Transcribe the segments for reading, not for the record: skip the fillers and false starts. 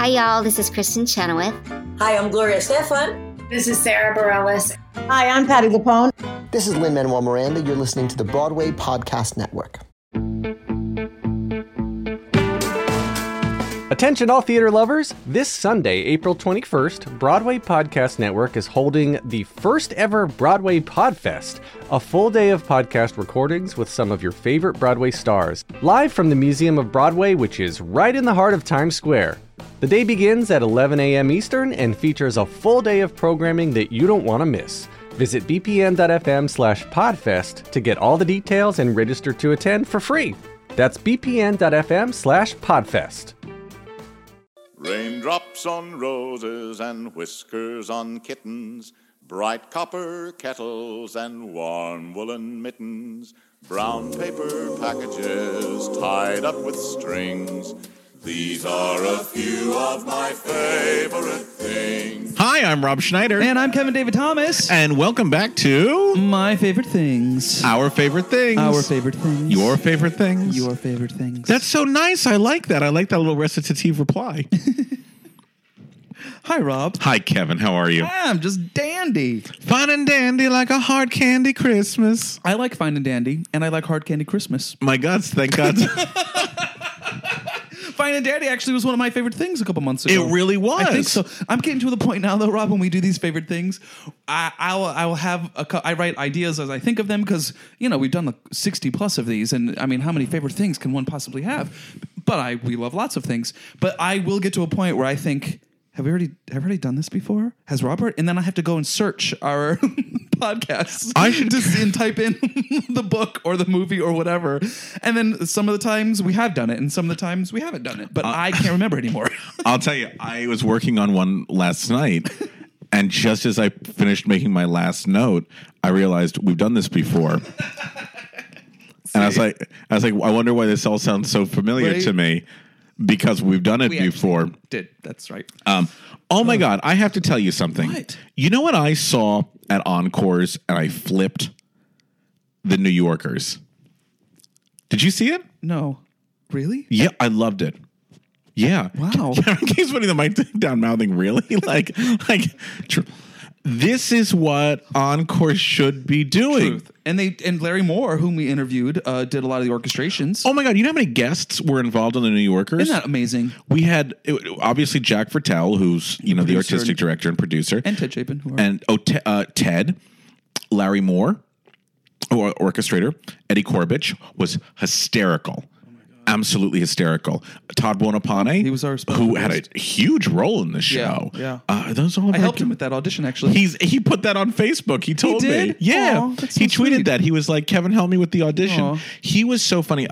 Hi, y'all. This is Kristen Chenoweth. Hi, I'm Gloria Estefan. This is Sarah Bareilles. Hi, I'm Patti LuPone. This is Lin-Manuel Miranda. You're listening to the Broadway Podcast Network. Attention all theater lovers! This Sunday, April 21st, Broadway Podcast Network is holding the first ever Broadway Podfest, a full day of podcast recordings with some of your favorite Broadway stars, live from the Museum of Broadway, which is right in the heart of Times Square. The day begins at 11 a.m. Eastern and features a full day of programming that you don't want to miss. Visit bpn.fm/podfest to get all the details and register to attend for free. That's bpn.fm/podfest. Raindrops on roses and whiskers on kittens, bright copper kettles and warm woolen mittens, brown paper packages tied up with strings. These are a few of my favorite things. Hi, I'm Rob Schneider. And I'm Kevin David Thomas. And welcome back to My Favorite Things. Our Favorite Things. Our Favorite Things. Your Favorite Things. Your Favorite Things. That's so nice. I like that. I like that little recitative reply. Hi, Rob. Hi, Kevin. How are you? I'm just dandy. Fine and dandy like a hard candy Christmas. I like fine and dandy, and I like hard candy Christmas. My God, thank God. Fine and Dandy actually was one of my favorite things a couple months ago. It really was. I think so. I'm getting to the point now, though, Rob, when we do these favorite things, I will have I write ideas as I think of them because, you know, we've done like 60 plus of these. And I mean, how many favorite things can one possibly have? But we love lots of things. But I will get to a point where I think, have we already done this before? Has Robert? And then I have to go and search our podcasts. I should just and type in the book or the movie or whatever. And then some of the times we have done it, and some of the times we haven't done it. But I can't remember anymore. I'll tell you, I was working on one last night, and just as I finished making my last note, I realized we've done this before. And I was like, I wonder why this all sounds so familiar to me. Because we've done it before. That's right. Oh my God, I have to tell you something. What? You know what I saw at Encores and I flipped? The New Yorkers. Did you see it? No. Really? Yeah, I loved it. Yeah. Wow. Keeps putting the mic down, mouthing really? like. This is what Encore should be doing. Truth. And Larry Moore, whom we interviewed, did a lot of the orchestrations. Oh my God! You know how many guests were involved in the New Yorkers? Isn't that amazing? We had obviously Jack Vertel, who's the artistic director and producer, and Ted Chapin, Ted, Larry Moore, orchestrator, Eddie Corbich was hysterical. Absolutely hysterical. Todd Buonapane, he was our who had a huge role in the show. Yeah. Those all I helped him with that audition, actually. He put that on Facebook. He told me. Yeah. Aww, that's so he tweeted sweet. that. He was like, Kevin, help me with the audition. Aww. He was so funny.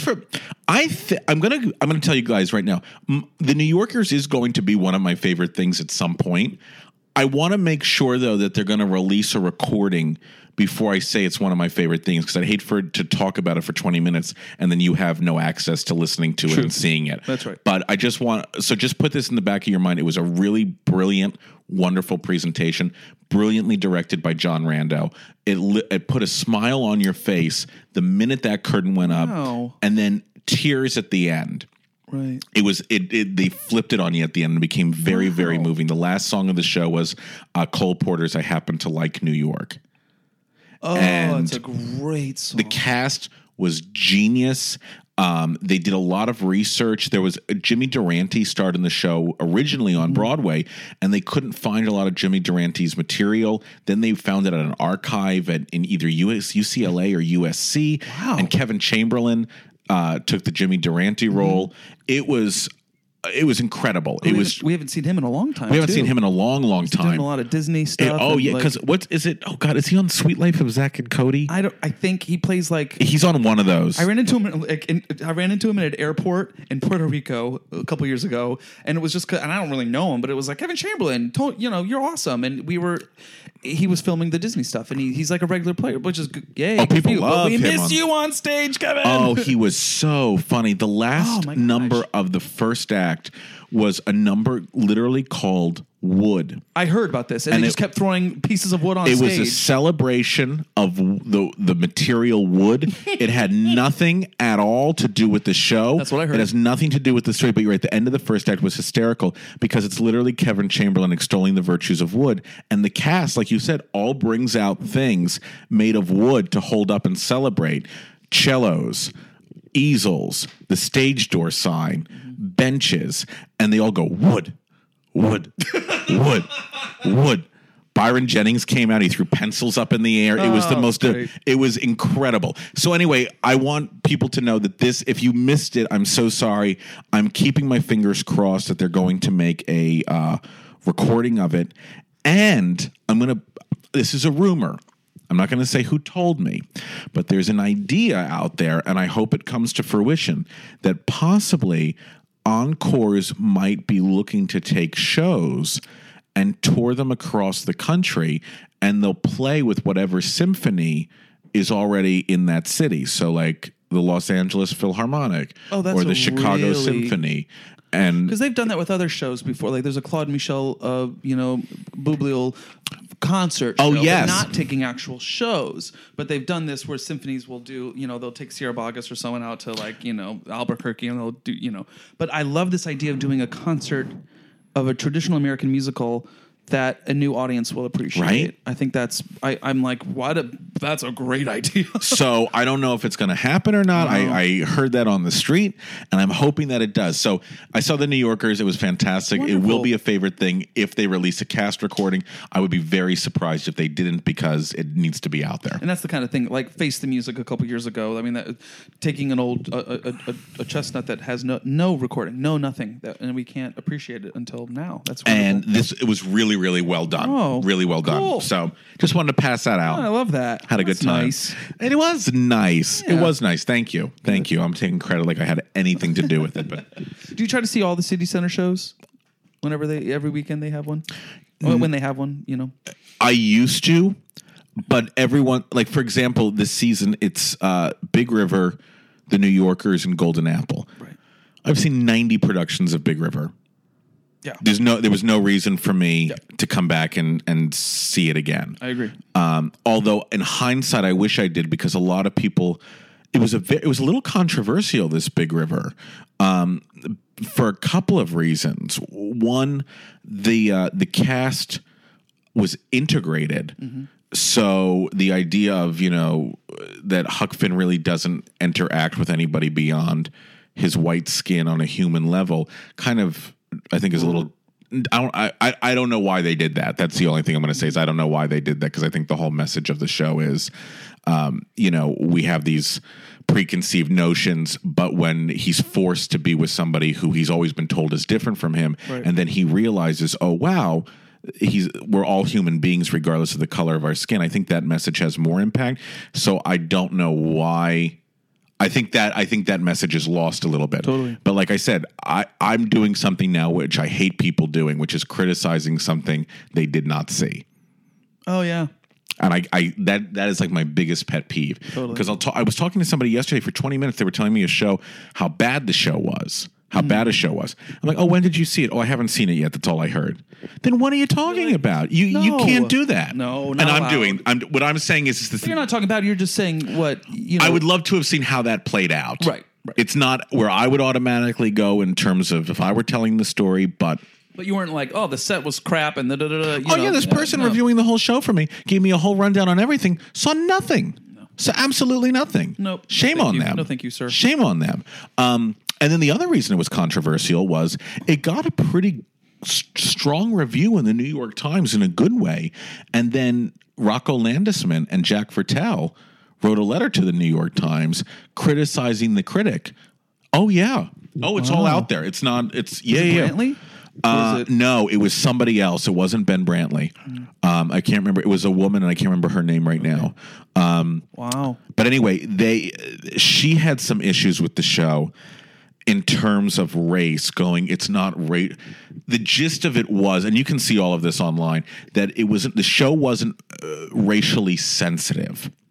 I'm gonna tell you guys right now, the New Yorkers is going to be one of my favorite things at some point. I want to make sure though that they're going to release a recording before I say it's one of my favorite things, because I'd hate to talk about it for 20 minutes and then you have no access to listening to it and seeing it. That's right. But I just just put this in the back of your mind. It was a really brilliant, wonderful presentation, brilliantly directed by John Rando. It put a smile on your face the minute that curtain went up, and then tears at the end. Right. They flipped it on you at the end and became very, very moving. The last song of the show was Cole Porter's I Happen to Like New York. Oh, and it's a great song. The cast was genius. They did a lot of research. There was Jimmy Durante starred in the show originally on Broadway, and they couldn't find a lot of Jimmy Durante's material. Then they found it at an archive in either UCLA or USC. Wow. And Kevin Chamberlain took the Jimmy Durante role. It was incredible. We haven't seen him in a long time. We haven't seen him in a long He's time. doing a lot of Disney stuff. Because what is it? Oh God, is he on Sweet Life of Zack and Cody? I think he plays like he's on one of those. I ran into him at an airport in Puerto Rico a couple years ago, and it was just, and I don't really know him, but it was like, Kevin Chamberlain, you're awesome, and he was filming the Disney stuff, and he's like a regular player, which is yay. Oh, people love him. We him miss you on stage, Kevin. Oh, he was so funny. The last number of the first act was a number literally called wood. I heard about this, and they just kept throwing pieces of wood on It stage. was a celebration of the material wood. It had nothing at all to do with the show. That's what I heard. It has nothing to do with the story, but you're right. The end of the first act was hysterical because it's literally Kevin Chamberlain extolling the virtues of wood. And the cast, like you said, all brings out things made of wood to hold up and celebrate. Cellos, easels, the stage door sign, benches, and they all go, wood. Wood, wood, wood. Byron Jennings came out. He threw pencils up in the air. It was the most. It was incredible. So anyway, I want people to know that this. If you missed it, I'm so sorry. I'm keeping my fingers crossed that they're going to make a recording of it, and I'm gonna. This is a rumor. I'm not going to say who told me, but there's an idea out there, and I hope it comes to fruition that possibly Encores might be looking to take shows and tour them across the country, and they'll play with whatever symphony is already in that city. So like the Los Angeles Philharmonic Oh, that's or the a Chicago really- Symphony. And Because they've done that with other shows before. Like there's a Claude Michel, Bublé concert show, Oh, but yes. not taking actual shows. But they've done this where symphonies will do, they'll take Sierra Boggess or someone out to like, Albuquerque and they'll do, But I love this idea of doing a concert of a traditional American musical that a new audience will appreciate. Right? I think I'm like, that's a great idea. so I don't know if it's going to happen or not. I heard that on the street, and I'm hoping that it does. So I saw the New Yorkers. It was fantastic. Wonderful. It will be a favorite thing if they release a cast recording. I would be very surprised if they didn't because it needs to be out there. And that's the kind of thing, like Face the Music a couple years ago. I mean, taking an old a chestnut that has no recording, nothing, and we can't appreciate it until now. That's wonderful. And it was really, really well done. Oh, really well done. cool. So just wanted to pass that out. I love that. Had a good That's time. Nice. And it was nice. Yeah. It was nice. Thank you. Thank you. I'm taking credit like I had anything to do with it. But Do you try to see all the City Center shows? Every weekend they have one? Well, when they have one, I used to, but everyone, like for example, this season it's Big River, The New Yorkers, and Golden Apple. Right. I've seen 90 productions of Big River. Yeah. There was no reason for me to come back and see it again. I agree. Although in hindsight, I wish I did because a lot of people, it was a little controversial, this Big River, for a couple of reasons. One, the cast was integrated. Mm-hmm. So the idea of, that Huck Finn really doesn't interact with anybody beyond his white skin on a human level kind of, I think is a little. I don't know why they did that. That's the only thing I'm going to say is I don't know why they did that because I think the whole message of the show is, we have these preconceived notions, but when he's forced to be with somebody who he's always been told is different from him, and then he realizes, oh wow, we're all human beings regardless of the color of our skin. I think that message has more impact. So I don't know why. I think that message is lost a little bit. Totally. But like I said, I'm doing something now which I hate people doing, which is criticizing something they did not see. Oh yeah. And that is like my biggest pet peeve. Totally. Because I was talking to somebody yesterday for 20 minutes. They were telling me how bad the show was. How bad a show was. I'm like, oh, when did you see it? Oh, I haven't seen it yet. That's all I heard. Then what are you talking about? You can't do that. No, and not allowed. What I'm saying is But you're not talking about it. You're just saying what I would love to have seen how that played out. Right. It's not where I would automatically go in terms of if I were telling the story, but you weren't like, oh, the set was crap and this person reviewing the whole show for me gave me a whole rundown on everything, saw nothing. So absolutely nothing. Nope. Shame No, on thank you. them. No, thank you, sir. Shame on them. And then the other reason it was controversial was it got a pretty strong review in the New York Times in a good way. And then Rocco Landisman and Jack Vertel wrote a letter to the New York Times criticizing the critic. Oh, yeah. Oh, it's all out there. It's not. It's Brantley? No, it was somebody else. It wasn't Ben Brantley. I can't remember. It was a woman, and I can't remember her name right now. Wow. But anyway, she had some issues with the show in terms of race. It's not race. The gist of it was, and you can see all of this online, that the show wasn't racially sensitive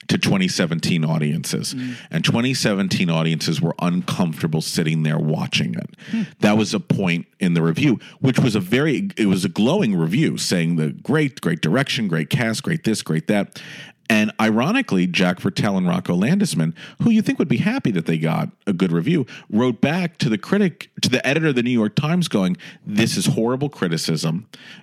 to 2017 audiences. And 2017 audiences were uncomfortable sitting there watching it. That was a point in the review, which was it was a glowing review saying the great direction, great cast, great this, great that. And ironically, Jack Vertel and Rocco Landisman, who you think would be happy that they got a good review, wrote back to the editor of the New York Times going, this is horrible criticism.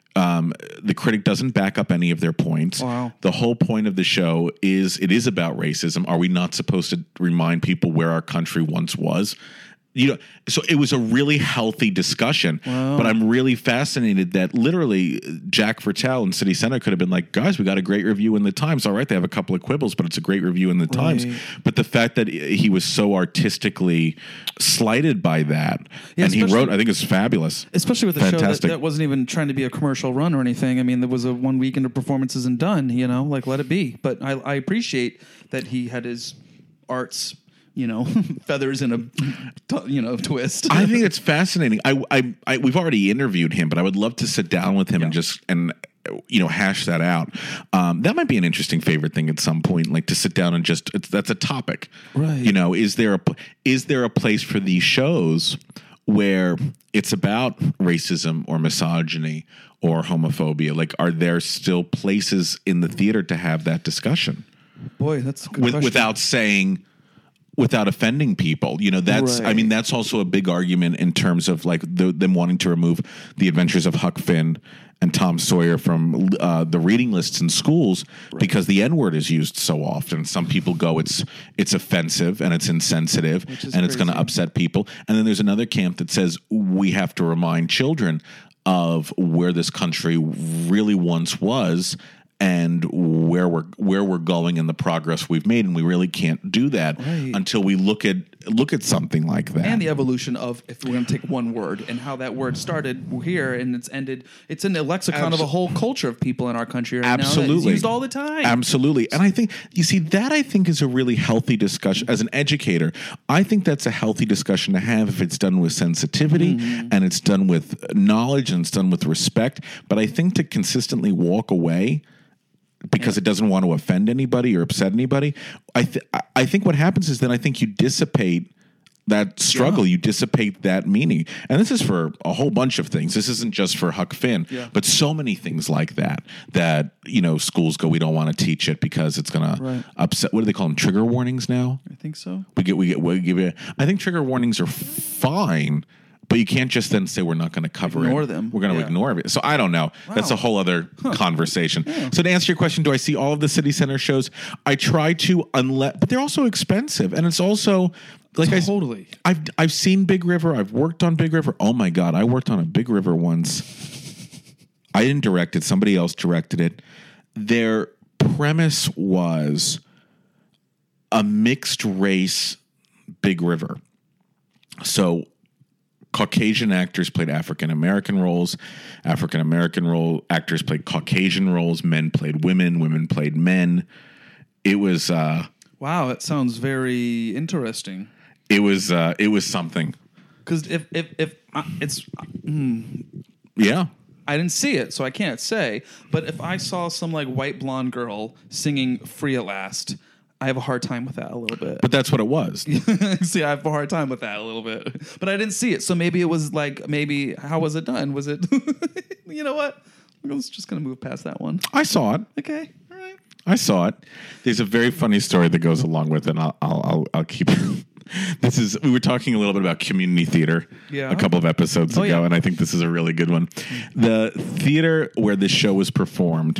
The critic doesn't back up any of their points. Wow. The whole point of the show is it is about racism. Are we not supposed to remind people where our country once was? So it was a really healthy discussion, but I'm really fascinated that literally Jack Vertel and City Center could have been like, guys, we got a great review in the Times. All right, they have a couple of quibbles, but it's a great review in the Times. But the fact that he was so artistically slighted by that, and he wrote, I think it's fabulous. Especially with a show that wasn't even trying to be a commercial run or anything. I mean, there was a 1 weekend of performances and done, like let it be. But I appreciate that he had his arts feathers in a twist. I think it's fascinating. We've already interviewed him, but I would love to sit down with him and hash that out. That might be an interesting favorite thing at some point, like to sit down and that's a topic, right? Is there a place for these shows where it's about racism or misogyny or homophobia? Like, are there still places in the theater to have that discussion? Boy, that's a good question. Without offending people, that's, right. I mean, that's also a big argument in terms of like them wanting to remove the adventures of Huck Finn and Tom Sawyer from the reading lists in schools because the N-word is used so often. Some people go, it's offensive and it's insensitive and it's going to upset people. And then there's another camp that says we have to remind children of where this country really once was and where we're going and the progress we've made, and we really can't do that until we look at something like that. And the evolution of, if we're going to take one word and how that word started here and it's ended, it's in the lexicon of a whole culture of people in our country right now. It's used all the time. Absolutely. And I think, that I think is a really healthy discussion. As an educator, I think that's a healthy discussion to have if it's done with sensitivity and it's done with knowledge and it's done with respect. But I think to consistently walk away because it doesn't want to offend anybody or upset anybody, I think what happens is then I think you dissipate that struggle, you dissipate that meaning. And this is for a whole bunch of things. This isn't just for Huck Finn, but so many things like that, schools go, we don't want to teach it because it's going to upset. What do they call them? Trigger warnings now? I think so. We give it. I think trigger warnings are fine, but you can't just then say we're not going to cover them. We're going to ignore it. So I don't know. Wow. That's a whole other conversation. Yeah. So to answer your question, do I see all of the City Center shows? I try to, but they're also expensive, and it's also like totally. I've seen Big River. I've worked on Big River. Oh my God, I worked on a Big River once. I didn't direct it. Somebody else directed it. Their premise was a mixed race Big River. So Caucasian actors played African-American roles. African-American actors played Caucasian roles. Men played women. Women played men. It was... wow, it sounds very interesting. It was something. Because if it's... Yeah. I didn't see it, so I can't say. But if I saw some like white blonde girl singing Free at Last... I have a hard time with that a little bit. But that's what it was. See, I have a hard time with that a little bit. But I didn't see it. So maybe it was like, how was it done? Was it, you know what? I was just going to move past that one. I saw it. Okay. All right. I saw it. There's a very funny story that goes along with it. And I'll keep we were talking a little bit about community theater a couple of episodes ago, and I think this is a really good one. The theater where this show was performed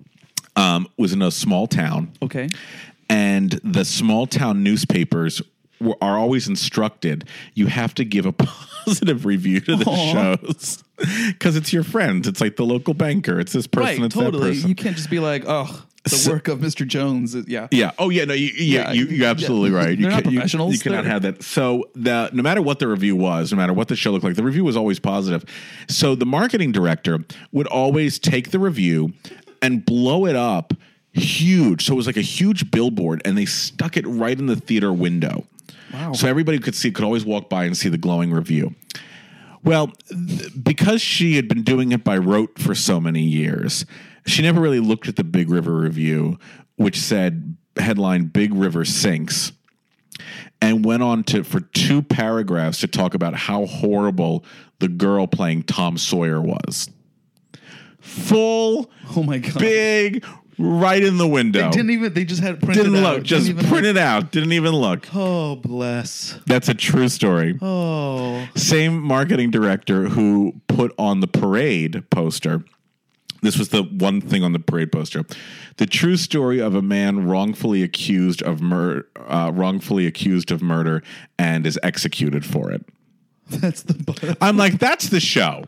was in a small town. Okay. And the small town newspapers are always instructed, you have to give a positive review to the shows because it's your friends. It's like the local banker. It's this person. It's totally. that person. You can't just be like, the work of Mr. Jones. Yeah. Oh, yeah. No, you're absolutely right. They're not professionals. You cannot have that. So no matter what the review was, no matter what the show looked like, the review was always positive. So the marketing director would always take the review and blow it up huge. So it was like a huge billboard, and they stuck it right in the theater window. Wow. So everybody could always walk by and see the glowing review. Well, because she had been doing it by rote for so many years, she never really looked at the Big River review, which said headline Big River Sinks, and went on for 2 paragraphs to talk about how horrible the girl playing Tom Sawyer was. Full, Oh my God. big, right in the window. They just had it printed Didn't out. look, just print it out. Didn't even look. Oh, bless. That's a true story. Oh. Same marketing director who put on the parade poster. This was the one thing on the parade poster. The true story of a man wrongfully accused of murder and is executed for it. That's the I'm like, that's the show.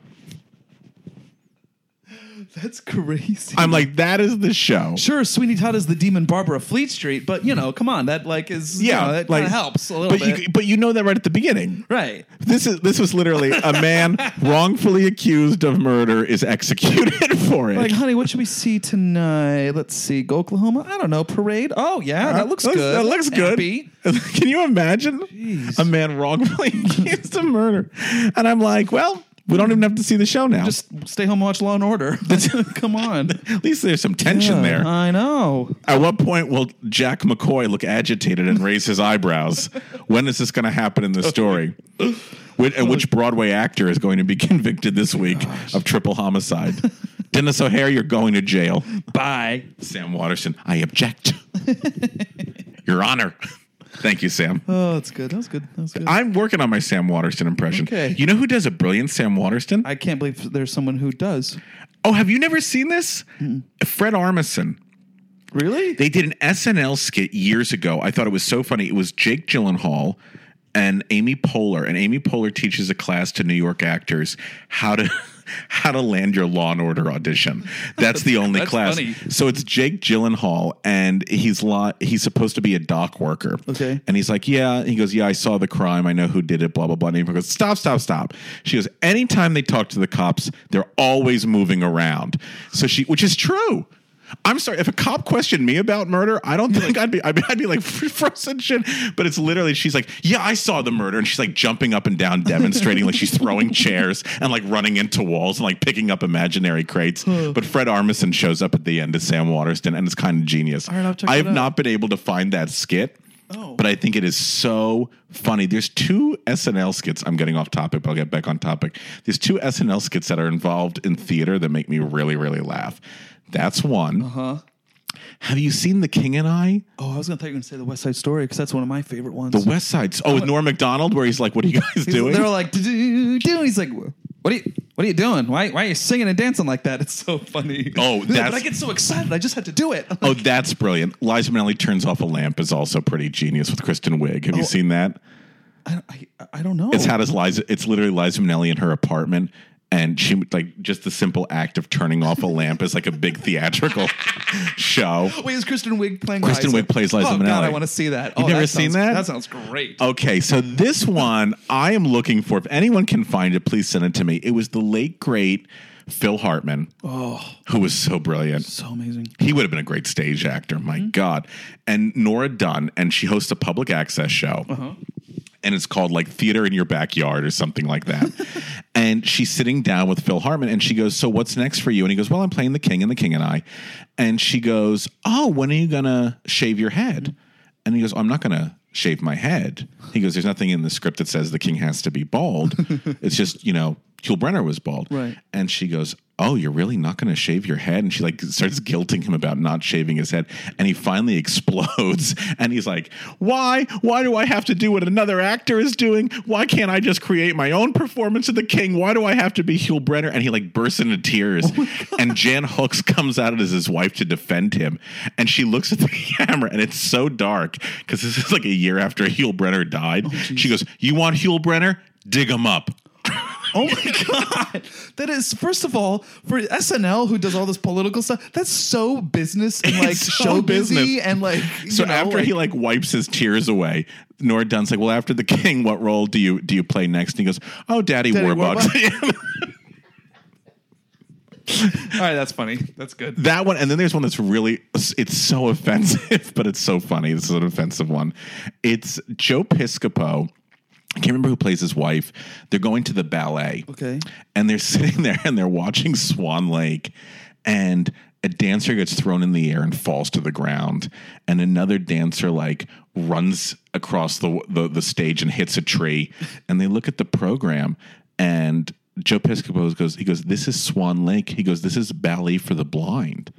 That's crazy. I'm like, that is the show. Sure, Sweeney Todd is the demon barber of Fleet Street, but come on, that is that like, kind of helps a little bit. But you know that right at the beginning. Right. This was literally a man wrongfully accused of murder is executed for it. Like, honey, what should we see tonight? Let's see. Go Oklahoma? I don't know. Parade? Oh, yeah, that looks good. That looks good. Happy. Can you imagine a man wrongfully accused of murder? And I'm like, well, we don't even have to see the show now. Just stay home and watch Law and Order. Come on. At least there's some tension there. I know. At what point will Jack McCoy look agitated and raise his eyebrows? When is this going to happen in the story? Which Broadway actor is going to be convicted this week of triple homicide? Dennis O'Hare, you're going to jail. Bye. Sam Waterston, I object. Your Honor. Thank you, Sam. Oh, that's good. That was good. I'm working on my Sam Waterston impression. Okay. You know who does a brilliant Sam Waterston? I can't believe there's someone who does. Oh, have you never seen this? Fred Armisen. Really? They did an SNL skit years ago. I thought it was so funny. It was Jake Gyllenhaal and Amy Poehler. And Amy Poehler teaches a class to New York actors how to land your Law and Order audition. That's the only That's class. funny. So it's Jake Gyllenhaal, and he's supposed to be a dock worker. Okay. And he's like, yeah. He goes, yeah, I saw the crime. I know who did it, blah, blah, blah. And he goes, stop. She goes, anytime they talk to the cops, they're always moving around. So which is true. I'm sorry. If a cop questioned me about murder, I don't think I'd be like frozen shit. But it's literally, she's like, yeah, I saw the murder. And she's like jumping up and down, demonstrating like she's throwing chairs and like running into walls and like picking up imaginary crates. But Fred Armisen shows up at the end as Sam Waterston, and it's kind of genius. All right, I'll check I it have out. not been able to find that skit. But I think it is so funny. There's 2 SNL skits. I'm getting off topic, but I'll get back on topic. There's 2 SNL skits that are involved in theater that make me really, really laugh. That's one. Have you seen The King and I? Oh, I was going to say the West Side Story because that's one of my favorite ones. The West Side. Oh, with Norm Macdonald, where he's like, "What are you guys doing?" They're like, do. He's like, what are you doing? Why are you singing and dancing like that? It's so funny. Oh, but I get so excited. I just had to do it. Oh, that's brilliant. Liza Minnelli turns off a lamp is also pretty genius with Kristen Wiig. Have you seen that? I don't know. It's literally Liza Minnelli in her apartment. And she like just the simple act of turning off a lamp is like a big theatrical show. Wait, is Kristen Wiig playing Kristen Liza? Wiig plays Liza Minnelli. Oh, God, I want to see that. You've never seen that? That sounds great. Okay, so this one I am looking for. If anyone can find it, please send it to me. It was the late, great Phil Hartman, who was so brilliant. So amazing. He would have been a great stage actor. My God. And Nora Dunn, and she hosts a public access show. And it's called like Theater in Your Backyard or something like that. And she's sitting down with Phil Hartman and she goes, so what's next for you? And he goes, well, I'm playing The King and The King and I. And she goes, oh, when are you going to shave your head? And he goes, I'm not going to shave my head. He goes, there's nothing in the script that says the king has to be bald. It's just, Yul Brynner was bald. Right. And she goes, oh, you're really not going to shave your head? And she like starts guilting him about not shaving his head. And he finally explodes. And he's like, why? Why do I have to do what another actor is doing? Why can't I just create my own performance of the king? Why do I have to be Yul Brynner? And he like bursts into tears. And Jan Hooks comes out as his wife to defend him. And she looks at the camera and it's so dark because this is like a year after Yul Brynner died. She goes, you want Yul Brynner? Dig him up. Oh my God. That is, first of all, for SNL, who does all this political stuff, that's so business and like It's so show business. busy and like, So after he like wipes his tears away, Nora Dunn's like, well, after the king, what role do you play next? And he goes, oh, Daddy Warbucks. All right, that's funny. That's good. That one, and then there's one that's really, it's so offensive, but it's so funny. This is an offensive one. It's Joe Piscopo. I can't remember who plays his wife. They're going to the ballet. Okay. And they're sitting there and they're watching Swan Lake. And a dancer gets thrown in the air and falls to the ground, and another dancer like runs across the stage and hits a tree, and they look at the program, and Joe Piscopo goes, "This is Swan Lake." He goes, "This is ballet for the blind,"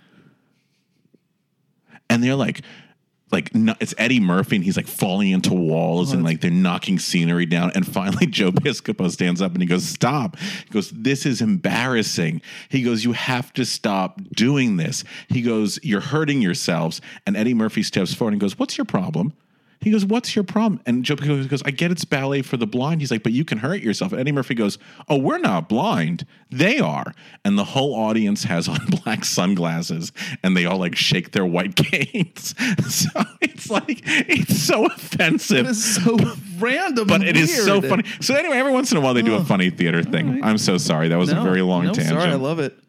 and they're like. No, it's Eddie Murphy, and he's like falling into walls and like they're knocking scenery down. And finally, Joe Piscopo stands up and he goes, "Stop." He goes, "This is embarrassing." He goes, "You have to stop doing this." He goes, "You're hurting yourselves." And Eddie Murphy steps forward and goes, "What's your problem?" He goes, "What's your problem?" And Joe Piscopo goes, "I get it's ballet for the blind." He's like, "But you can hurt yourself." And Eddie Murphy goes, "Oh, we're not blind. They are." And the whole audience has on black sunglasses and they all like shake their white canes. So it's so offensive. It's so random. But and it is so weird. funny. So anyway, every once in a while they do a funny theater thing. right. I'm so sorry. That was a very long tangent. Sorry, I love it.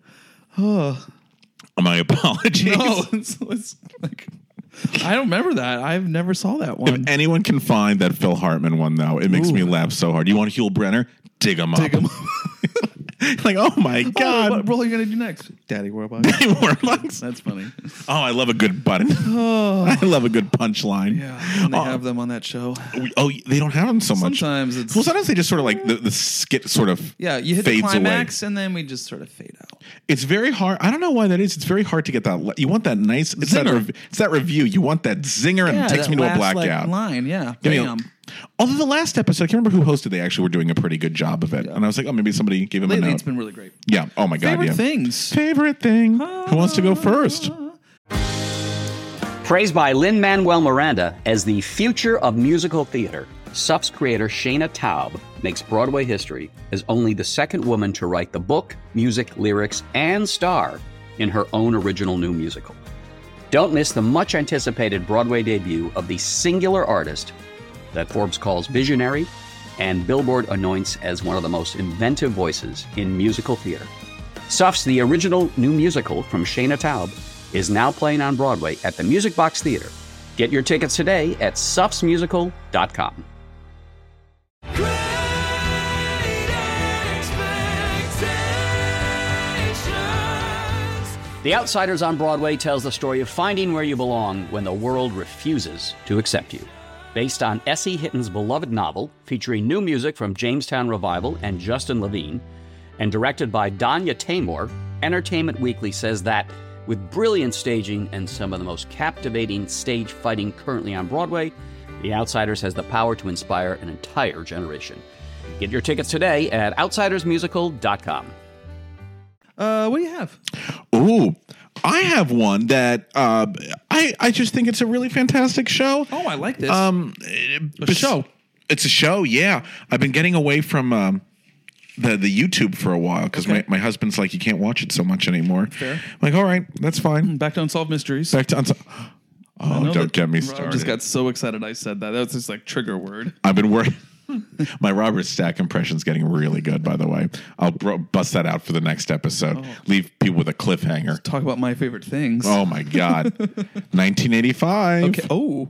My apologies. No, it's like I don't remember that. I've never saw that one. If anyone can find that Phil Hartman one, though, it makes me laugh so hard. You want Hugh Brenner? Dig him up. Like, oh my God. What role are you going to do next? Daddy Warbucks. Daddy Warbucks. That's funny. Oh, I love a good button. I love a good punchline. Yeah, when they have them on that show. They don't have them so much. Sometimes it's... Well, sometimes they just sort of like the skit sort of Yeah, you hit the fades climax away. and then we just sort of fade out. It's very hard. I don't know why that is. It's very hard to get that. You want that nice. It's that review. You want that zinger, and it takes me to a blackout. Line, yeah. Bam. Although the last episode, I can't remember who hosted. They actually were doing a pretty good job of it, and I was like, oh, maybe somebody gave him a Lately, note. it's been really great. Yeah. Oh my God. Favorite things. Favorite thing. Who wants to go first? Praised by Lin-Manuel Miranda as the future of musical theater, Suff's creator Shayna Taub makes Broadway history as only the second woman to write the book, music, lyrics, and star in her own original new musical. Don't miss the much-anticipated Broadway debut of the singular artist that Forbes calls visionary and Billboard anoints as one of the most inventive voices in musical theater. Suff's The original new musical from Shayna Taub is now playing on Broadway at the Music Box Theater. Get your tickets today at suffsmusical.com. The Outsiders on Broadway tells the story of finding where you belong when the world refuses to accept you. Based on S.E. Hitton's beloved novel, featuring new music from Jamestown Revival and Justin Levine, and directed by Danya Tamor, Entertainment Weekly says that, with brilliant staging and some of the most captivating stage fighting currently on Broadway, The Outsiders has the power to inspire an entire generation. Get your tickets today at outsidersmusical.com. What do you have? Ooh, I have one that I just think it's a really fantastic show. Oh, I like this. A show. It's a show, yeah. I've been getting away from the YouTube for a while because my husband's like, you can't watch it so much anymore. Fair. I'm like, all right, that's fine. Back to Unsolved Mysteries. Back to Oh, don't get me Rob started. just got so excited I said that. That was just like trigger word. I've been working. My Robert Stack impression's getting really good, by the way. I'll bust that out for the next episode. Leave people with a cliffhanger. Talk about my favorite things. Oh, my God. 1985. Okay. Oh,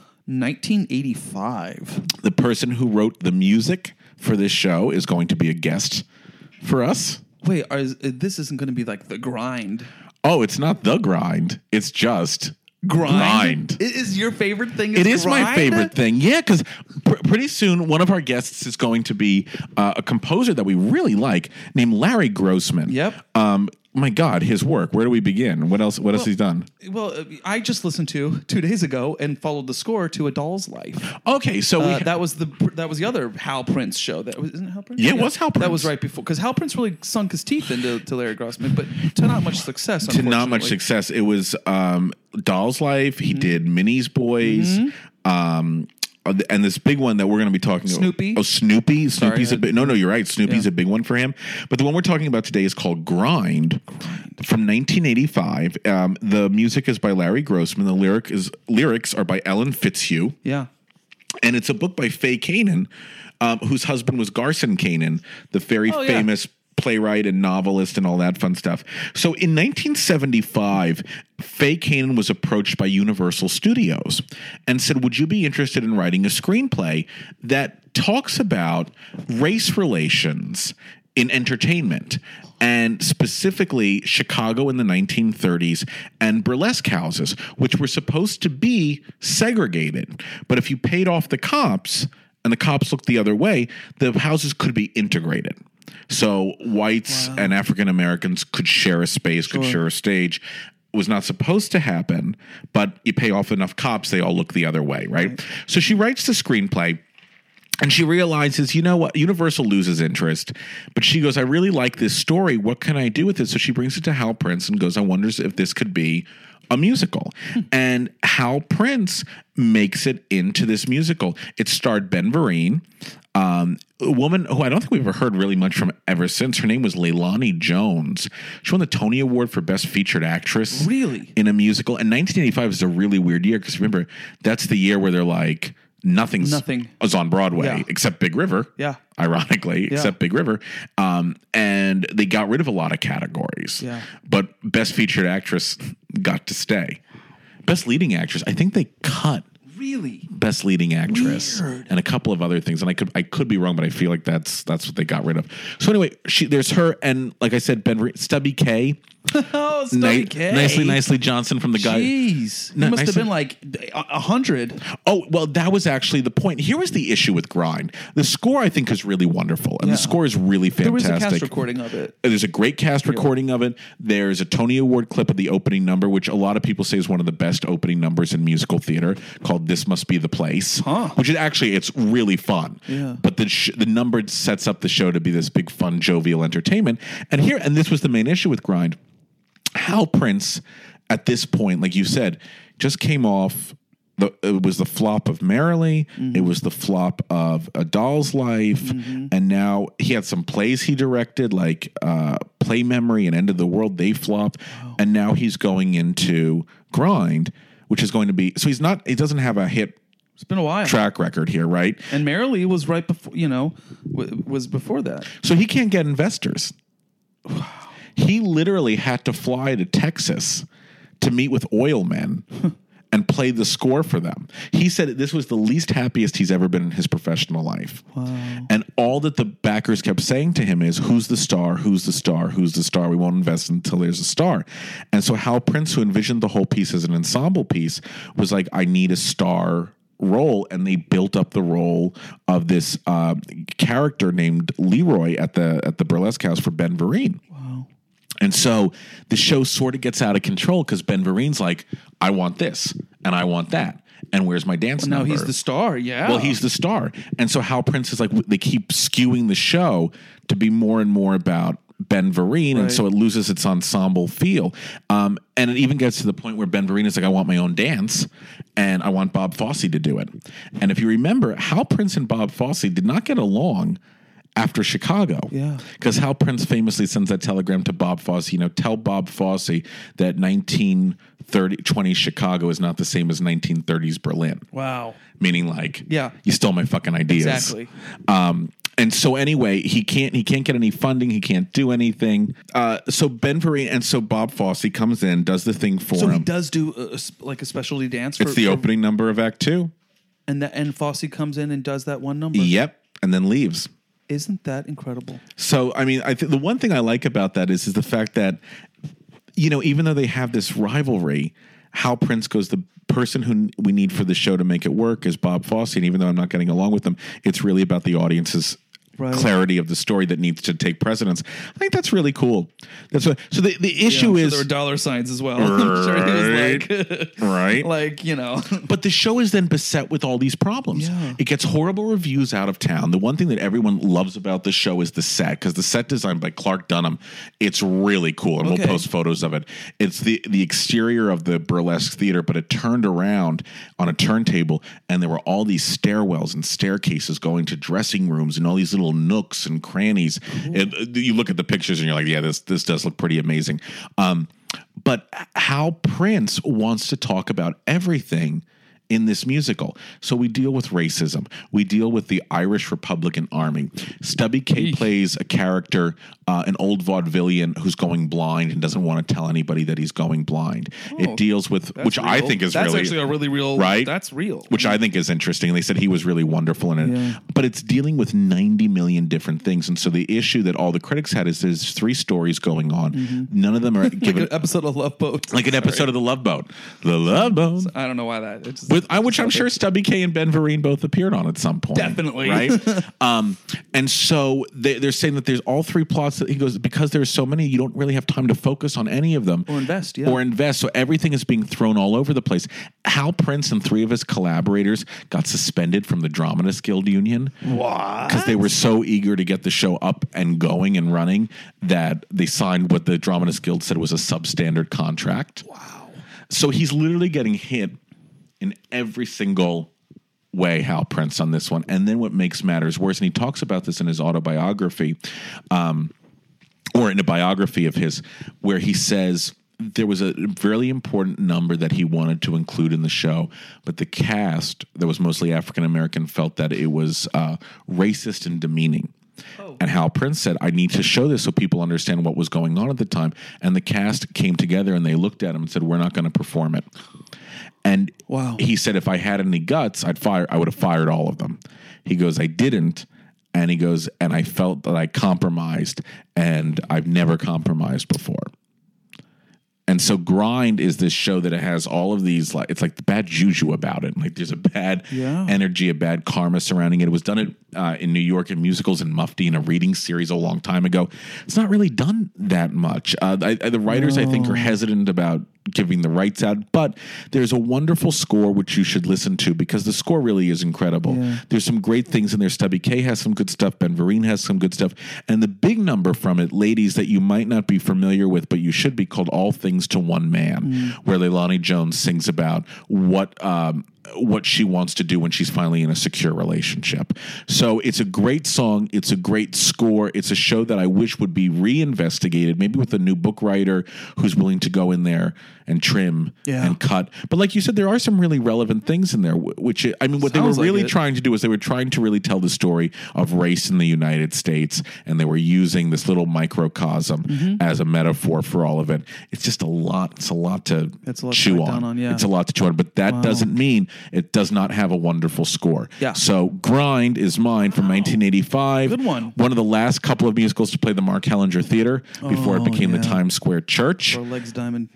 1985. The person who wrote the music for this show is going to be a guest for us. Wait, this isn't going to be like The Grind. Oh, it's not The Grind. It's just Grind. It is your favorite thing? It is my favorite thing. Yeah, because pretty soon one of our guests is going to be a composer that we really like named Larry Grossman. Yep. My God, his work. Where do we begin? What else he's done? Well, I just listened to 2 days ago and followed the score to A Doll's Life. Okay, so that was the other Hal Prince show. Isn't it Hal Prince? Yeah, it was Hal Prince. That was right before because Hal Prince really sunk his teeth into Larry Grossman, but to not much success. To not much success. It was Doll's Life. He did Minnie's Boys. And this big one that we're going to be talking about. Snoopy. Oh, Snoopy. Sorry, Snoopy's a big. No, you're right. Snoopy's a big one for him. But the one we're talking about today is called Grind. From 1985. The music is by Larry Grossman. The lyrics are by Ellen Fitzhugh. Yeah. And it's a book by Faye Kanan, whose husband was Garson Kanan, the very famous playwright and novelist and all that fun stuff. So in 1975, Faye Kanan was approached by Universal Studios and said, would you be interested in writing a screenplay that talks about race relations in entertainment, and specifically Chicago in the 1930s and burlesque houses, which were supposed to be segregated. But if you paid off the cops and the cops looked the other way, the houses could be integrated. So whites and African Americans could share a space, could share a stage. It was not supposed to happen, but you pay off enough cops, they all look the other way, right? So she writes the screenplay. And she realizes, you know what, Universal loses interest. But she goes, I really like this story. What can I do with it? So she brings it to Hal Prince and goes, I wonder if this could be a musical. And Hal Prince makes it into this musical. It starred Ben Vereen, a woman who I don't think we've ever heard really much from ever since. Her name was Leilani Jones. She won the Tony Award for Best Featured Actress. Really? In a musical. And 1985 is a really weird year because remember, that's the year where they're like, Nothing was on Broadway except Big River. Yeah. Ironically, except Big River. And they got rid of a lot of categories. Yeah. But Best Featured Actress got to stay. Best Leading Actress, I think they cut. Really? Best Leading Actress. Weird. And a couple of other things. And I could be wrong, but I feel like that's what they got rid of. So anyway, there's her and like I said, Stubby K. Oh, Stubby K. Nicely Johnson from the guy. Jeez. He must have been like 100. Oh, well, that was actually the point. Here was the issue with Grind. The score, I think, is really wonderful. And the score is really fantastic. There was a cast recording of it. There's a great cast recording of it. There's a Tony Award clip of the opening number, which a lot of people say is one of the best opening numbers in musical theater, called This Must Be the Place, which is actually, it's really fun. Yeah. But the number sets up the show to be this big, fun, jovial entertainment. And this was the main issue with Grind. Hal Prince, at this point, like you said, just came off. It was the flop of Merrily. Mm-hmm. It was the flop of A Doll's Life. Mm-hmm. And now he had some plays he directed, like Play Memory and End of the World. They flopped. Wow. And now he's going into Grind, which is going to be. So he doesn't have a hit. It's been a while. Track record here, right? And Merrily was right before, was before that. So he can't get investors. Wow. He literally had to fly to Texas to meet with oil men and play the score for them. He said this was the least happiest he's ever been in his professional life. Wow. And all that the backers kept saying to him is, who's the star? Who's the star? Who's the star? We won't invest until there's a star. And so Hal Prince, who envisioned the whole piece as an ensemble piece, was like, I need a star role, and they built up the role of this character named Leroy at the burlesque house for Ben Vereen. Wow. And so the show sort of gets out of control because Ben Vereen's like, I want this and I want that. And where's my dance number? Now he's the star, yeah. Well, he's the star. And so Hal Prince is like, they keep skewing the show to be more and more about Ben Vereen, and so it loses its ensemble feel. And it even gets to the point where Ben Vereen is like, I want my own dance, and I want Bob Fosse to do it. And if you remember, Hal Prince and Bob Fosse did not get along after Chicago. Yeah. Because Hal Prince famously sends that telegram to Bob Fosse, tell Bob Fosse that 1920 Chicago is not the same as 1930s Berlin. Wow. Meaning like, you stole my fucking ideas. Exactly. And so anyway, he can't get any funding. He can't do anything. So Ben Vereen and so Bob Fosse comes in, does the thing for him. So he does do a specialty dance. It's the opening number of Act 2. And Fosse comes in and does that one number. Yep, and then leaves. Isn't that incredible? So I mean, I think the one thing I like about that is the fact that even though they have this rivalry, Hal Prince goes, the person who we need for the show to make it work is Bob Fosse. And even though I'm not getting along with them, it's really about the audience's clarity of the story that needs to take precedence. I think that's really cool. That's what. So the issue is there were dollar signs as well. I'm sure he was like, right, like But the show is then beset with all these problems. Yeah. It gets horrible reviews out of town. The one thing that everyone loves about the show is the set, because the set design by Clark Dunham, it's really cool, and we'll post photos of it. It's the exterior of the burlesque theater, but it turned around on a turntable, and there were all these stairwells and staircases going to dressing rooms and all these little nooks and crannies. You look at the pictures and you're like, yeah, this does look pretty amazing. But Hal Prince wants to talk about everything in this musical. So we deal with racism. We deal with the Irish Republican Army. Stubby K plays a character, an old vaudevillian who's going blind and doesn't want to tell anybody that he's going blind. It deals with, which real. I think is that's really... actually a really real... Right? That's real. Which I think is interesting. They said he was really wonderful in it. But it's dealing with 90 million different things. And so the issue that all the critics had is there's 3 stories going on. None of them are given... Like an episode of Love Boat. Like an episode of The Love Boat. The Love Boat. I don't know why that... It's Which I'm sure Stubby K and Ben Vereen both appeared on at some point. Definitely. Right? And so they're saying that there's all 3 plots that he goes, because there's so many, you don't really have time to focus on any of them. Or invest, So everything is being thrown all over the place. Hal Prince and 3 of his collaborators got suspended from the Dramatists Guild Union. What? Because they were so eager to get the show up and going and running that they signed what the Dramatists Guild said was a substandard contract. Wow. So he's literally getting hit in every single way, Hal Prince, on this one. And then what makes matters worse, and he talks about this in his autobiography, or in a biography of his, where he says there was a really important number that he wanted to include in the show, but the cast, that was mostly African-American, felt that it was racist and demeaning. And Hal Prince said, I need to show this so people understand what was going on at the time. And the cast came together and they looked at him and said, we're not going to perform it. And he said, if I had any guts, I would have fired all of them. He goes, I didn't. And he goes, and I felt that I compromised, and I've never compromised before. And so Grind is this show that it has all of these, like, it's like the bad juju about it. Like there's a bad energy, a bad karma surrounding it. It was done in New York in musicals and Mufti in a reading series a long time ago. It's not really done that much. The writers, I think, are hesitant about giving the rights out, but there's a wonderful score which you should listen to because the score really is incredible. There's some great things in there. Stubby K has some good stuff. Ben Vereen has some good stuff. And the big number from it, ladies, that you might not be familiar with, but you should be, called All Things to One Man, where Leilani Jones sings about what she wants to do when she's finally in a secure relationship. So it's a great song. It's a great score. It's a show that I wish would be reinvestigated, maybe with a new book writer who's willing to go in there and trim and cut. But like you said, there are some really relevant things in there, which, I mean, what they were really trying to do is they were trying to really tell the story of race in the United States, and they were using this little microcosm as a metaphor for all of it. It's just a lot. It's a lot to chew on. It's a lot to chew on, but that doesn't mean it does not have a wonderful score. So Grind is mine from 1985. Good one. One of the last couple of musicals to play the Mark Hellinger Theater before it became the Times Square Church. Where Legs Diamond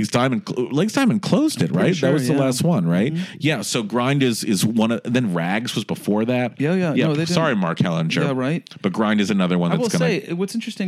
closed it, right? Sure, that was the last one, right? Yeah, so Grind is one of, then Rags was before that. No, sorry, Mark Hellinger. Yeah, right. But Grind is another one that's going to... say, what's interesting,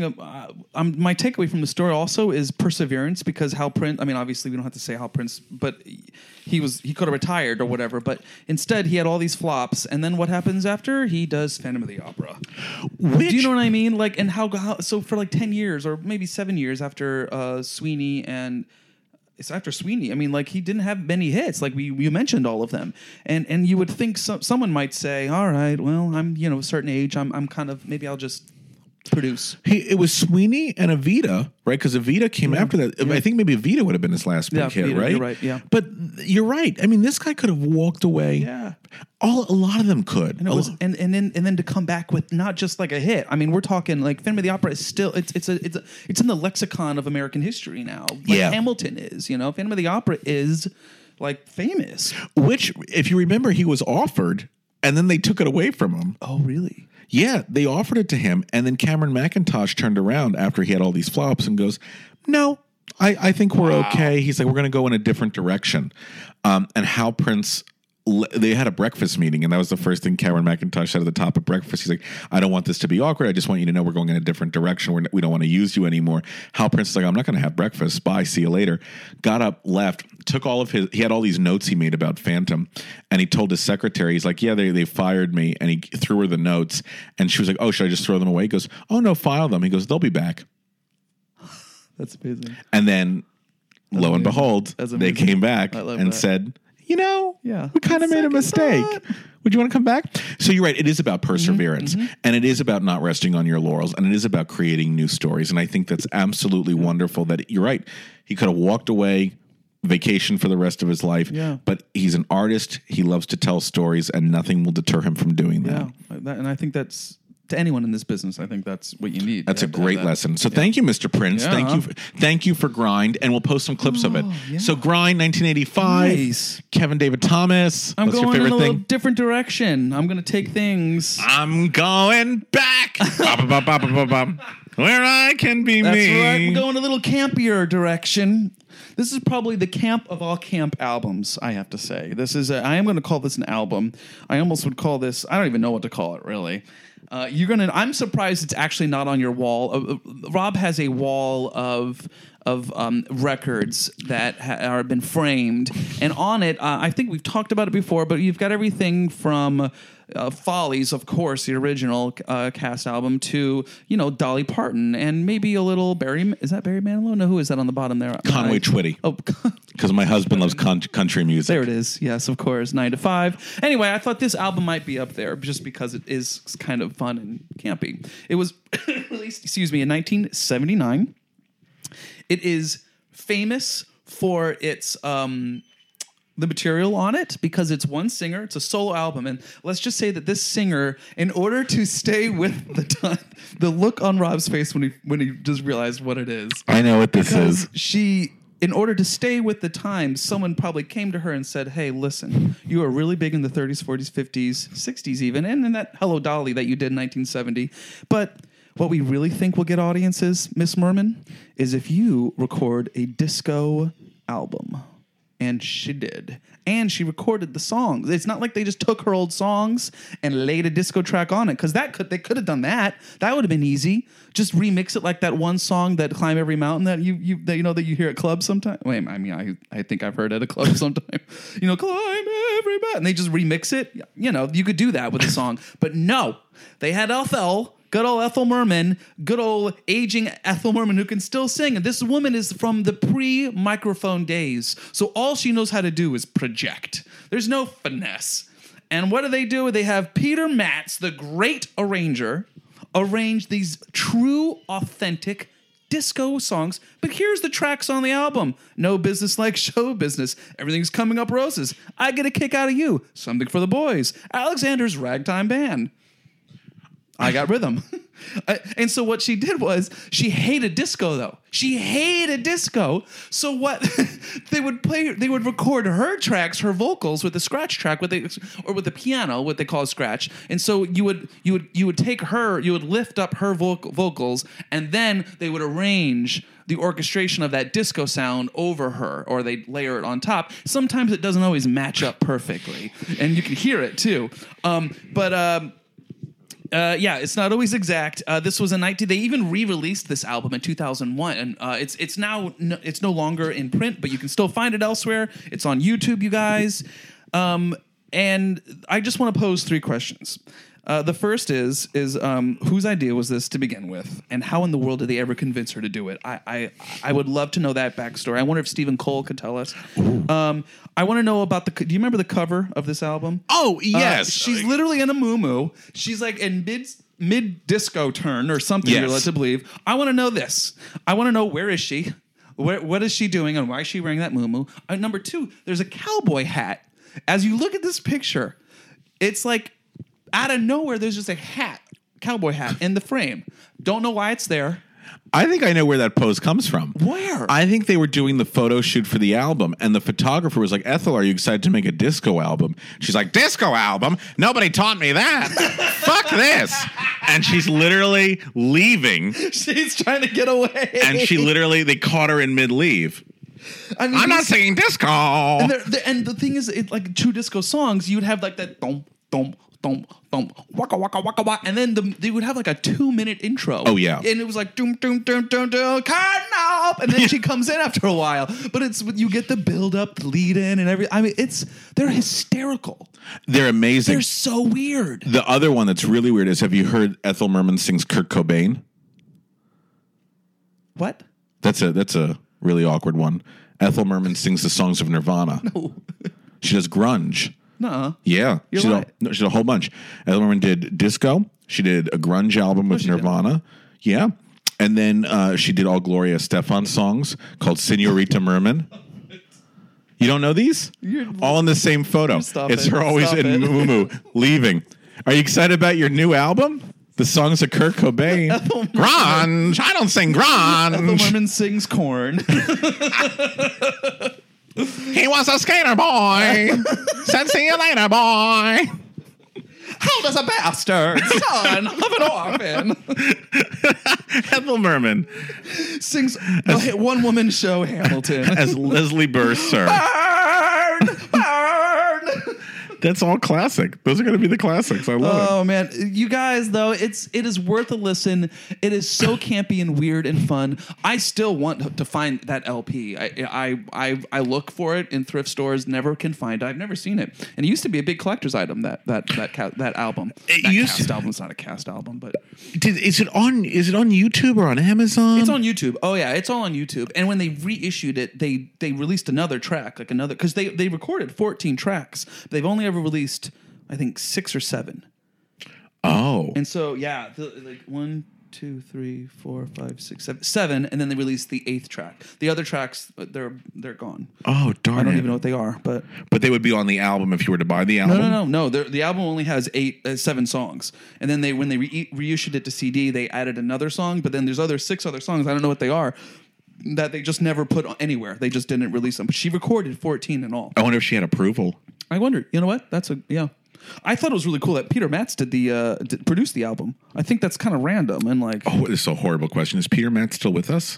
my takeaway from the story also is perseverance, because Hal Prince, I mean, obviously we don't have to say Hal Prince, but he could have retired or whatever, but instead he had all these flops, and then what happens after? He does Phantom of the Opera. Do you know what I mean? Like, and how so for like 10 years or maybe 7 years after Sweeney, and it's after Sweeney, I mean, like, he didn't have many hits. Like you mentioned all of them, and you would think someone might say, all right, well, I'm a certain age, I'm kind of, maybe I'll just produce. It was Sweeney and Evita, right? Because Evita came after that. I think maybe Evita would have been his last big hit, Evita, right? You're right, yeah. But you're right. I mean, this guy could have walked away. Yeah. A lot of them could. And, and then to come back with not just like a hit. I mean, we're talking like Phantom of the Opera is still it's in the lexicon of American history now. Like Hamilton is, Phantom of the Opera is like famous. Which, if you remember, he was offered and then they took it away from him. Oh, really? Yeah, they offered it to him, and then Cameron McIntosh turned around after he had all these flops and goes, no, I think we're okay. He's like, we're going to go in a different direction. And Hal Prince, they had a breakfast meeting, and that was the first thing Cameron McIntosh said at the top of breakfast. He's like, I don't want this to be awkward. I just want you to know we're going in a different direction. We don't want to use you anymore. Hal Prince is like, I'm not going to have breakfast. Bye. See you later. Got up, left, took all of he had all these notes he made about Phantom, and he told his secretary, he's like, yeah, they fired me. And he threw her the notes, and she was like, oh, should I just throw them away? He goes, oh, no, file them. He goes, they'll be back. That's amazing. And then, lo and behold, they came back and said, we kind of made a mistake. Would you want to come back? So you're right. It is about perseverance, and it is about not resting on your laurels, and it is about creating new stories. And I think that's absolutely wonderful that you're right. He could have walked away vacation for the rest of his life. Yeah. But he's an artist. He loves to tell stories, and nothing will deter him from doing that. And I think that's, to anyone in this business, I think that's what you need. That's a great lesson. So thank you, Mr. Prince. Yeah. Thank you for Grind, and we'll post some clips of it. Yeah. So Grind, 1985. Nice. Kevin David Thomas. I'm What's your going in favorite a little thing? different direction. I'm going to take things. I'm going back. Where I can be That's me. right. We're going a little campier direction. This is probably the camp of all camp albums, I have to say. I am going to call this an album. I almost would call this, I don't even know what to call it, really. I'm surprised it's actually not on your wall. Rob has a wall of records that are been framed, and on it, I think we've talked about it before, but you've got everything from Follies, of course, the original cast album, to Dolly Parton, and maybe a little Barry. Is that Barry Manilow? No, who is that on the bottom there? Conway Twitty. Oh, because my husband loves country music. there it is. Yes, of course, 9 to 5. Anyway, I thought this album might be up there just because it is kind of fun and campy. It was released, in 1979. It is famous for its the material on it because it's one singer. It's a solo album, and let's just say that this singer, in order to stay with the time, the look on Rob's face when he just realized what it is. I know what this is. In order to stay with the times, someone probably came to her and said, "Hey, listen, you are really big in the 30s, 40s, 50s, 60s even, and in that Hello Dolly that you did in 1970. But what we really think will get audiences, Miss Merman, is if you record a disco album." And she did. And she recorded the songs. It's not like they just took her old songs and laid a disco track on it, because they could have done that. That would have been easy. Just remix it like that one song, that Climb Every Mountain, that you hear at clubs sometimes. Wait, I mean, I think I've heard it at a club sometime. Climb every mountain. And they just remix it. You could do that with a song. But no, they had Ethel. Good old Ethel Merman, good old aging Ethel Merman, who can still sing. And this woman is from the pre-microphone days. So all she knows how to do is project. There's no finesse. And what do? They have Peter Matz, the great arranger, arrange these true, authentic disco songs. But here's the tracks on the album. No Business Like Show Business. Everything's Coming Up Roses. I Get a Kick Out of You. Something for the Boys. Alexander's Ragtime Band. I Got Rhythm. And so what she did was, she hated disco, though. She hated disco. So what they would record her tracks, her vocals, with a scratch track, or with the piano, what they call a scratch. And so you would take her, you would lift up her vocals, and then they would arrange the orchestration of that disco sound over her, or they layer it on top. Sometimes it doesn't always match up perfectly, and you can hear it too. It's not always exact. This was they even re-released this album in 2001, and it's no longer in print, but you can still find it elsewhere. It's on YouTube, you guys. And I just want to pose 3 questions. The first is whose idea was this to begin with, and how in the world did they ever convince her to do it? I would love to know that backstory. I wonder if Stephen Cole could tell us. I want to know about do you remember the cover of this album? Oh, yes. She's literally in a muumuu. She's like in mid disco turn or something. Yes. You're led to believe. I want to know this. I want to know, where is she? What is she doing, and why is she wearing that muumuu? Number 2, there's a cowboy hat. As you look at this picture, it's like, out of nowhere, there's just a cowboy hat in the frame. Don't know why it's there. I think I know where that pose comes from. Where? I think they were doing the photo shoot for the album, and the photographer was like, "Ethel, are you excited to make a disco album?" She's like, "Disco album? Nobody taught me that. Fuck this." And she's literally leaving. She's trying to get away. And they caught her in mid-leave. I mean, I'm not singing disco. And the thing is, like true disco songs, you'd have like that dum, dum, dum, dum, waka, waka, waka, waka. And then they would have like a 2-minute intro. Oh, yeah. And it was like, doom, doom, doom, doom, doom, cotton up. And then she comes in after a while. But you get the build up, the lead in, and everything. I mean, they're hysterical. They're amazing. They're so weird. The other one that's really weird is, have you heard Ethel Merman sings Kurt Cobain? What? That's a really awkward one. Ethel Merman sings the songs of Nirvana. No. She does grunge. Nuh-uh. Yeah. You're she right. She did a whole bunch. Ethel Merman did disco. She did a grunge album with Nirvana. Did. Yeah. And then she did all Gloria Estefan songs called Senorita Merman. You don't know these? All in the same photo. It's her always in Moo leaving. Are you excited about your new album? The songs of Kurt Cobain. Grunge. I don't sing grunge. Ethel Merman sings Korn. He was a skater boy. Said see you later, boy. How does a bastard, son of an orphan, Ethel Merman sings the one-woman show Hamilton as Leslie Burser. Burn! That's all classic. Those are going to be the classics. I love it. Oh man, you guys though, it is worth a listen. It is so campy and weird and fun. I still want to find that LP. I look for it in thrift stores, never can find it. I've never seen it, and it used to be a big collector's item. That album. Cast album. It's not a cast album, but is it on YouTube or on Amazon? It's on YouTube. Oh yeah, it's all on YouTube. And when they reissued it, they released another track, because they recorded 14 tracks. They've only ever released, I think, 6 or 7. Oh. And so, yeah, 1, 2, 3, 4, 5, 6, 7, and then they released the 8th track. The other tracks, they're gone. Oh, darn it. I don't even know what they are, but they would be on the album if you were to buy the album? No. The album only has 7 songs. And then when they reissued it to CD, they added another song, but then there's 6 other songs, I don't know what they are, that they just never put anywhere. They just didn't release them. But she recorded 14 in all. I wonder if she had approval. I wonder. You know what? I thought it was really cool that Peter Matz produced the album. I think that's kind of random and like. Oh, this is a horrible question. Is Peter Matz still with us?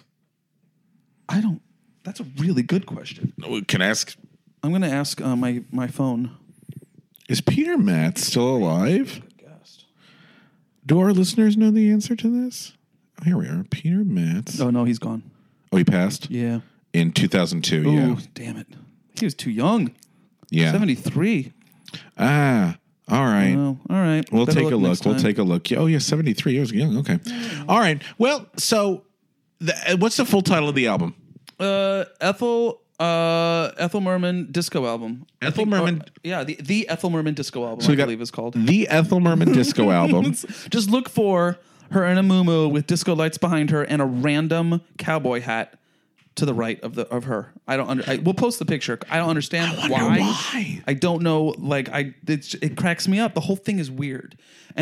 I don't. That's a really good question. Can I ask? I'm going to ask my phone. Is Peter Matz still alive? Good guess. Do our listeners know the answer to this? Oh, here we are. Peter Matz. Oh no, he's gone. Oh, he passed? Yeah. In 2002. Ooh, yeah. Damn it. He was too young. Yeah. 73. Ah, all right. Oh, all right. We'll take a look. We'll take a look. Oh, yeah, 73. He was young. Okay. All right. Well, so what's the full title of the album? Ethel Merman disco album. Ethel Merman. The Ethel Merman disco album, So I believe it's called. The Ethel Merman disco album. Just look for her in a muumuu with disco lights behind her and a random cowboy hat to the right of her. We'll post the picture. I don't understand why. I don't know. Like it cracks me up. The whole thing is weird,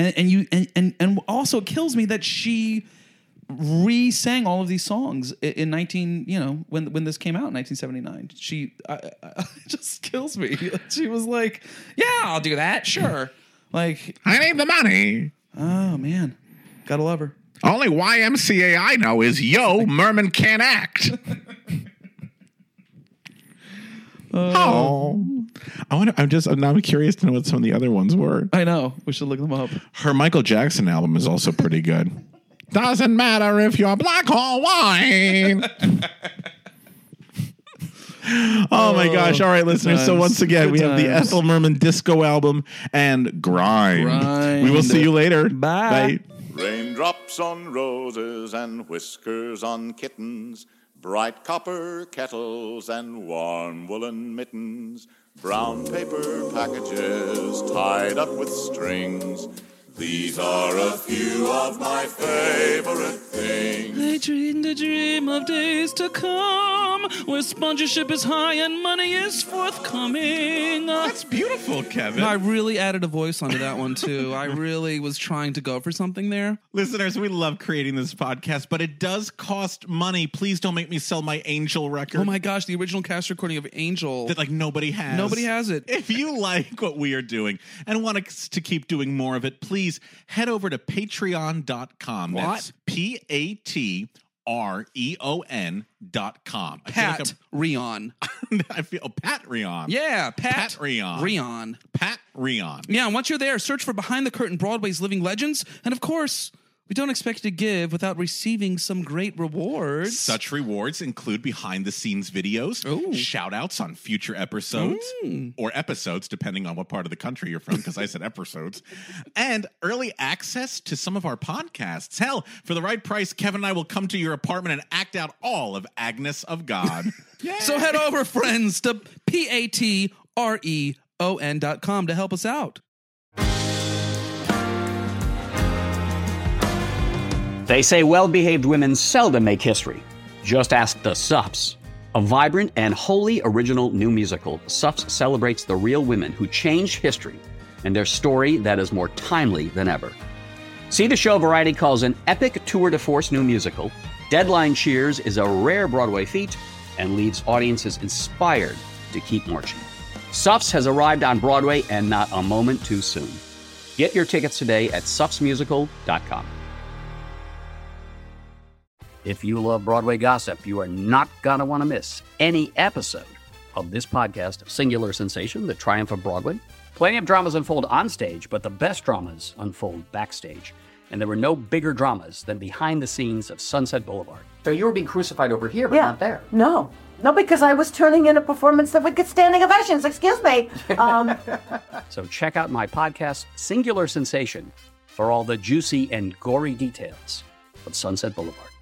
and also it kills me that she re-sang all of these songs in when this came out in 1979. It just kills me. She was like, "Yeah, I'll do that. Sure." Like, I need the money. Oh man, gotta love her. Only YMCA I know is Yo, Merman Can't Act. I'm curious to know what some of the other ones were. I know. We should look them up. Her Michael Jackson album is also pretty good. Doesn't matter if you're black or white. Oh my gosh. All right, listeners. Times. So once again, Good we have the times. Ethel Merman disco album and Grind. We will see you later. Bye. Raindrops on roses and whiskers on kittens, bright copper kettles and warm woolen mittens, brown paper packages tied up with strings. These are a few of my favorite things. They dream of days to come, where sponsorship is high and money is forthcoming. That's beautiful, Kevin. I really added a voice onto that one, too. I really was trying to go for something there. Listeners, we love creating this podcast, but it does cost money. Please don't make me sell my Angel record. Oh my gosh, the original cast recording of Angel. That nobody has. Nobody has it. If you like what we are doing and want us to keep doing more of it, please head over to patreon.com. What? That's PATREON.com. Patreon. I feel Patreon. Yeah, Patreon. Patreon. Patreon. Yeah, and once you're there, search for Behind the Curtain Broadway's Living Legends. And of course, we don't expect you to give without receiving some great rewards. Such rewards include behind-the-scenes videos, shout-outs on future episodes, or episodes, depending on what part of the country you're from, because I said episodes, and early access to some of our podcasts. Hell, for the right price, Kevin and I will come to your apartment and act out all of Agnes of God. So head over, friends, to patreon.com to help us out. They say well-behaved women seldom make history. Just ask the Sups. A vibrant and wholly original new musical, Suffs celebrates the real women who changed history and their story that is more timely than ever. See the show Variety calls an epic tour de force new musical. Deadline Cheers is a rare Broadway feat and leaves audiences inspired to keep marching. Suffs has arrived on Broadway and not a moment too soon. Get your tickets today at suffsmusical.com. If you love Broadway gossip, you are not going to want to miss any episode of this podcast of Singular Sensation, The Triumph of Broadway. Plenty of dramas unfold on stage, but the best dramas unfold backstage. And there were no bigger dramas than behind the scenes of Sunset Boulevard. So you were being crucified over here, but not there. No, because I was turning in a performance that would get standing ovations. Excuse me. So check out my podcast, Singular Sensation, for all the juicy and gory details of Sunset Boulevard.